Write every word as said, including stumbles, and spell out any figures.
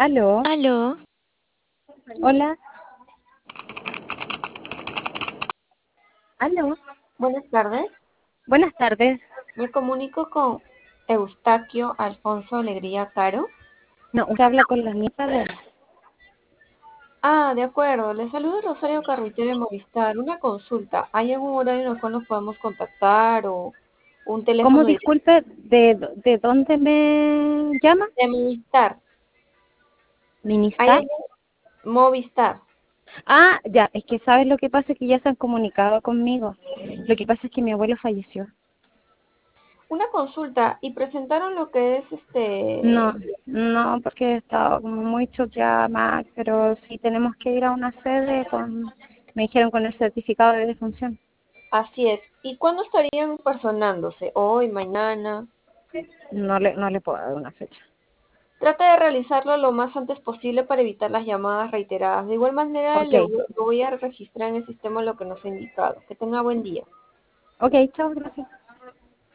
Aló, Aló, hola, aló, buenas tardes. buenas tardes. Me comunico con Eustaquio Alfonso Alegría Caro. No, usted habla con la nieta de... Ah, de acuerdo. Le saludo Rosario Carruitero de Movistar. Una consulta. ¿Hay algún horario en el cual nos podamos contactar o un ¿Cómo teléfono directo disculpe, de, de dónde me llama? de Movistar? ¿Hay ¿Ministar? algún Movistar? Ah, ya, es que sabes lo que pasa, es que ya se han comunicado conmigo. Lo que pasa es que mi abuelo falleció. Una consulta. ¿Y presentaron lo que es No, este? no, porque estaba como muy choqueada más, pero sí tenemos que ir a una sede con, me dijeron con el certificado de defunción. Así es. ¿Y cuándo estarían personándose? ¿Hoy, mañana? No le, no le puedo dar una fecha. Trata de realizarlo lo más antes posible para evitar las llamadas reiteradas. De igual manera, Ok, le vo- lo voy a registrar en el sistema lo que nos ha indicado. Que tenga buen día. ok, chao, gracias.